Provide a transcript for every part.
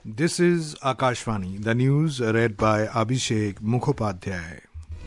This is Akashvani, the news read by Abhishek Mukhopadhyay.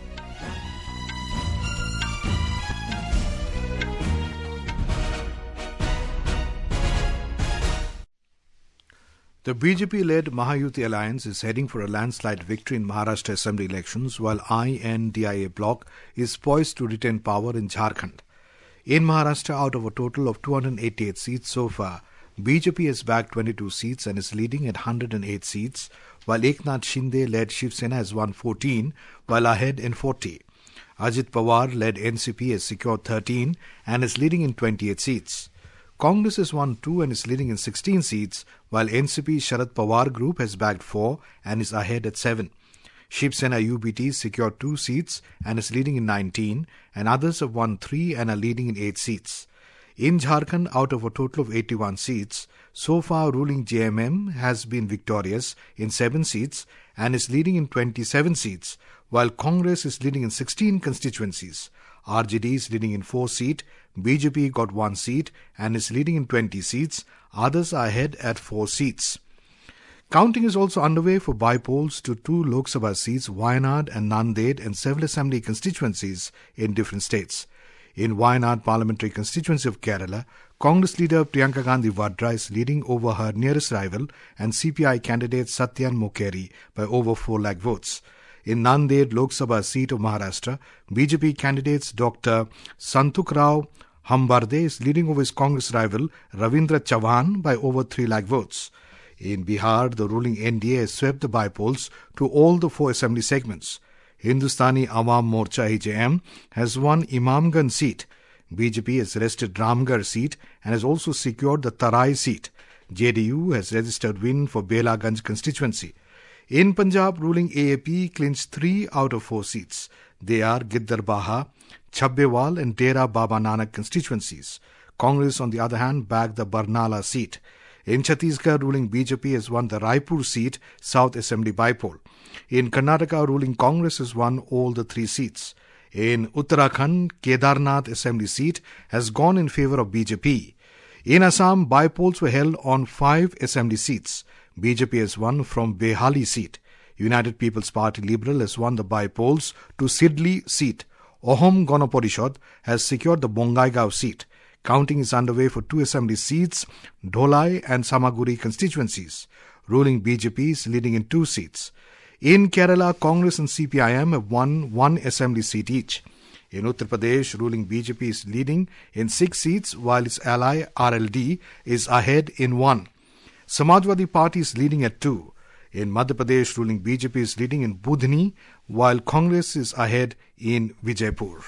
The BJP-led Mahayuti alliance is heading for a landslide victory in Maharashtra Assembly elections, while INDIA bloc is poised to retain power in Jharkhand. In Maharashtra, out of a total of 288 seats so far, BJP has bagged 22 seats and is leading at 108 seats, while Eknath Shinde-led Shiv Sena has won 14, while ahead in 40. Ajit Pawar-led NCP has secured 13 and is leading in 28 seats. Congress has won 2 and is leading in 16 seats, while NCP Sharad Pawar Group has bagged 4 and is ahead at 7. Shiv Sena UBT secured 2 seats and is leading in 19, and others have won 3 and are leading in 8 seats. In Jharkhand, out of a total of 81 seats, so far ruling JMM has been victorious in 7 seats and is leading in 27 seats, while Congress is leading in 16 constituencies. RJD is leading in 4 seats, BJP got 1 seat and is leading in 20 seats, others are ahead at 4 seats. Counting is also underway for by-polls to 2 Lok Sabha seats, Wayanad and Nanded, and several assembly constituencies in different states. In Wayanad parliamentary constituency of Kerala, Congress leader Priyanka Gandhi Vadra is leading over her nearest rival and CPI candidate Satyan Mokeri by over 4 lakh votes. In Nanded Lok Sabha seat of Maharashtra, BJP candidates Dr. Santuk Rao Hambarde is leading over his Congress rival Ravindra Chavan by over 3 lakh votes. In Bihar, the ruling NDA has swept the by-polls to all the 4 assembly segments. Hindustani Awam Morcha HAM has won Imamganj seat. BJP has wrested Ramgarh seat and has also secured the Tarai seat. JDU has registered win for Belaganj constituency. In Punjab, ruling AAP clinched 3 out of 4 seats. They are Giddarbaha, Chabbewal and Dera Baba Nanak constituencies. Congress, on the other hand, bagged the Barnala seat. In Chhattisgarh, ruling BJP has won the Raipur seat, South Assembly by-poll. In Karnataka, ruling Congress has won all the 3 seats. In Uttarakhand, Kedarnath Assembly seat has gone in favour of BJP. In Assam, by-polls were held on 5 assembly seats. BJP has won from Behali seat. United People's Party Liberal has won the by-polls to Sidli seat. Ohom Ganaparishad has secured the Bongaigaon seat. Counting is underway for 2 assembly seats, Dholai and Samaguri constituencies. Ruling BJP is leading in 2 seats. In Kerala, Congress and CPIM have won 1 assembly seat each. In Uttar Pradesh, ruling BJP is leading in 6 seats, while its ally RLD is ahead in 1. Samajwadi Party is leading at 2. In Madhya Pradesh, ruling BJP is leading in Budhni, while Congress is ahead in Vijaypur.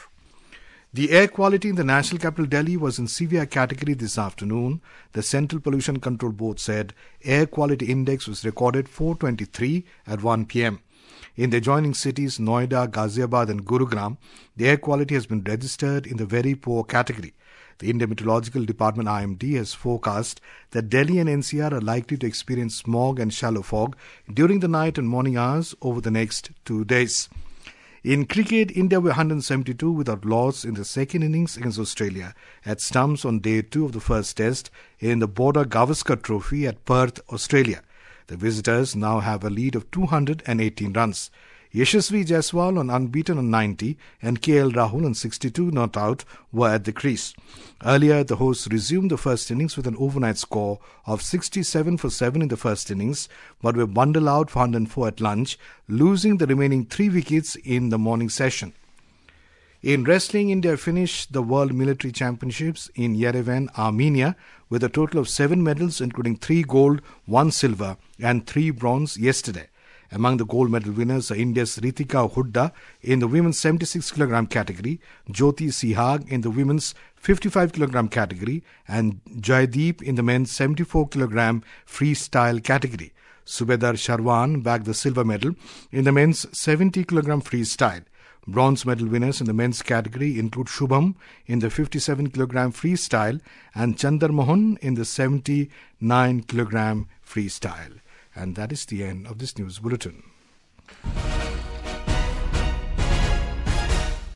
The air quality in the national capital Delhi was in severe category this afternoon. The Central Pollution Control Board said air quality index was recorded 423 at 1 p.m. In the adjoining cities Noida, Ghaziabad and Gurugram, the air quality has been registered in the very poor category. The Indian Meteorological Department IMD has forecast that Delhi and NCR are likely to experience smog and shallow fog during the night and morning hours over the next 2 days. In cricket, India were 172 without loss in the second innings against Australia at stumps on day 2 of the first test in the Border Gavaskar Trophy at Perth, Australia. The visitors now have a lead of 218 runs. Yashasvi Jaiswal on unbeaten on 90 and KL Rahul on 62 not out were at the crease. Earlier, the hosts resumed the first innings with an overnight score of 67 for 7 in the first innings, but were bundled out for 104 at lunch, losing the remaining 3 wickets in the morning session. In wrestling, India finished the World Military Championships in Yerevan, Armenia, with a total of 7 medals, including 3 gold, 1 silver and 3 bronze yesterday. Among the gold medal winners are India's Ritika Hooda in the women's 76 kg category, Jyoti Sihag in the women's 55 kg category, and Jaideep in the men's 74 kg freestyle category. Subedar Sharwan bagged the silver medal in the men's 70 kg freestyle. Bronze medal winners in the men's category include Shubham in the 57 kg freestyle and Chandar Mohan in the 79 kg freestyle. And that is the end of this news bulletin.